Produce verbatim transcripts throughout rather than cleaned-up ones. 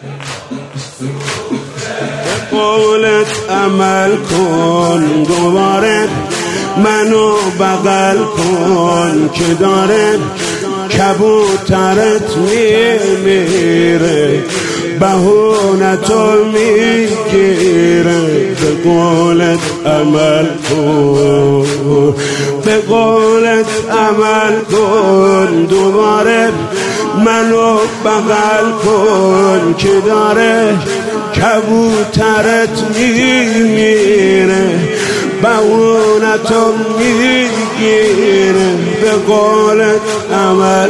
به قولت عمل کن، دوباره منو بغل کن که داره کبوترت میمیره، بهونتو میگیره. به قولت عمل کن، به قولت عمل کن، دوباره منو بغل کن که داره کبوترت میمیره، بهونتو میگیره. به قولت عمل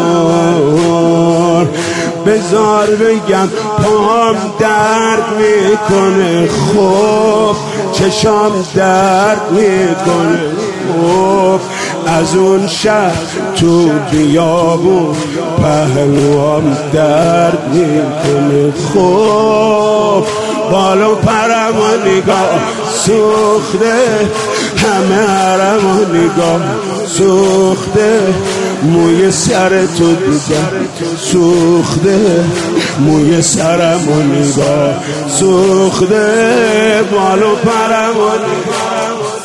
کن، بذار بگم پام درد میکنه، خوب چشام درد میکنه، خوب از اون شهر تو بیابون پهلوام درد میکنه، خوب بالو پرم و نگاه سوخته، همه حرم و نگاه سوخته، موی سر تو دیدم سوخته، موی سرم و نگاه سوخته، بالو پرم و نگاه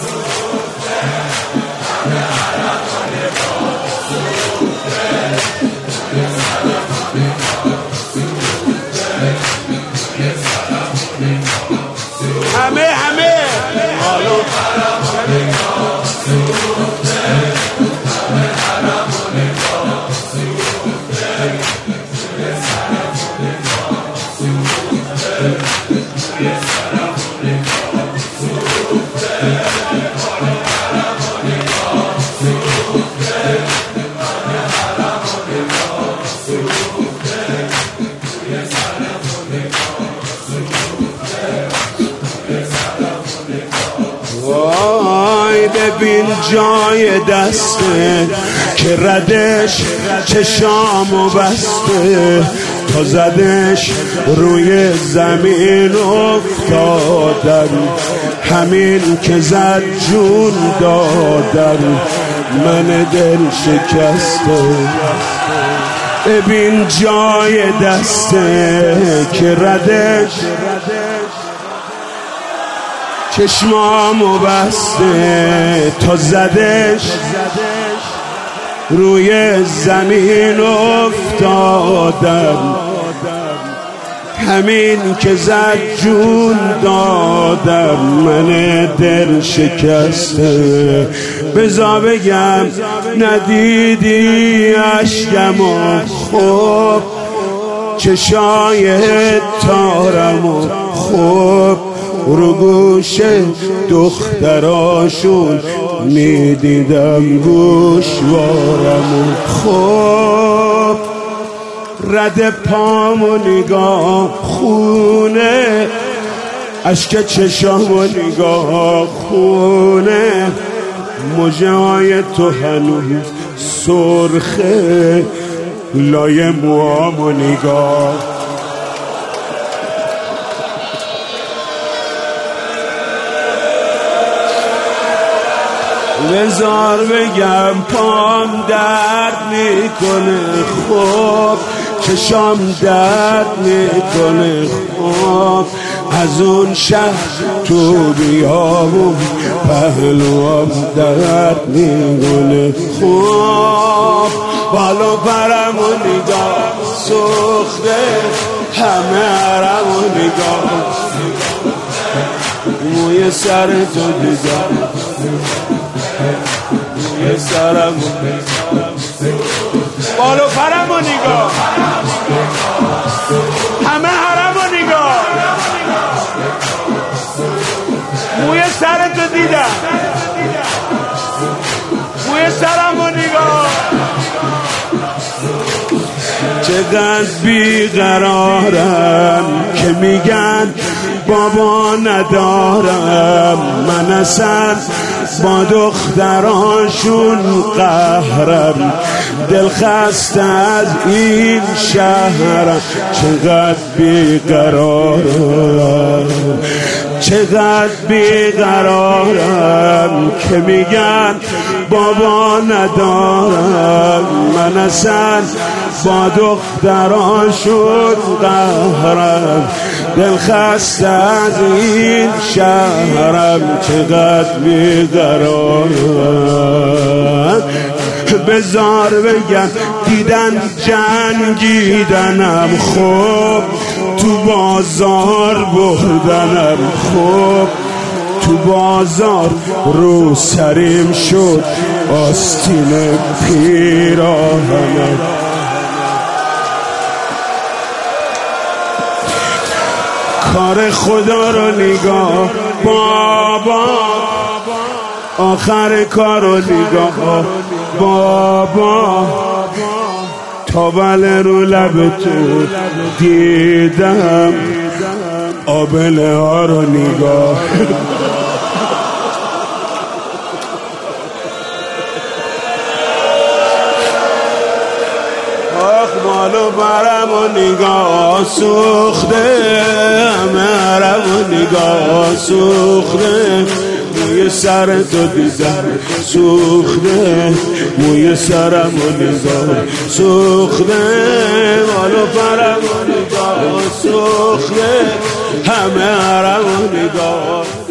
همه همه بالو پرم و نگاه سوخته، همه حرم و نگاه سوخته، موی سرم و نگاه سوخته، موی سرم و نگاه سوخته، بالو پرم و نگاه سوخته، همه حرم و نگاه سوخته، موی سرم و نگاه سوخته. وای ببین جای دسته که ردش چشامو بسته، تا زدش روی زمین افتادم، همین که زد جون دادم من دل شکسته. ببین جای دسته که ردش چشمامو بسته، تا زدش روی زمین افتادم، همین که زد جون دادم من دل شکسته. بذار بگم ندیدی اشکمو، خوب چشای تارمو، خوب رو گوش دختراشون میدیدم گوشوارمو، خوب رد پامو نگاه خونه، اشک چشامو نگاه خونه، موجه های تو هنوز سرخه، لای موامو نگاه. بذار بگم پام درد میکنه، خوب چشام درد میکنه، خوب از اون شهر تو بیابون پهلوام درد میکنه، خوب بالو پرم و نگاه سوخته، همه حرم و نگاه، موی سر تو دیدم، موی سرم بالو پرم و نگاه، همه حرم و نگاه، موی سر تو دیدم، موی سرم و نگاه. چقدر بیقرارم که میگن بابا ندارم، من اصلا با دختراشون قهرم، دل خسته از این شهرم. چقدر بیقرارم، چقدر بیقرارم که میگن بابا ندارم، من اصلا با دختراشون قهرم، دل خسته از این شهرم، چقدر بیقرارم. بزار بگم دیدن جنگیدنم خوب، تو بازار بردنم خوب، تو بازار رو سریم شد آستین پیراهنم. کار خدا رو نگاه بابا، آخر کار رو نگاه بابا، تا بله رو لب تو دیدم، آبله ها رو نگاه. آخ مالو برم و نگاه سوخته، همه حرم و نگاه سوخته، موی سر تو دیدم سوخته، موی سرم و نگاه سوخته، مالو برم و نگاه سوخته، همه حرم و نگاه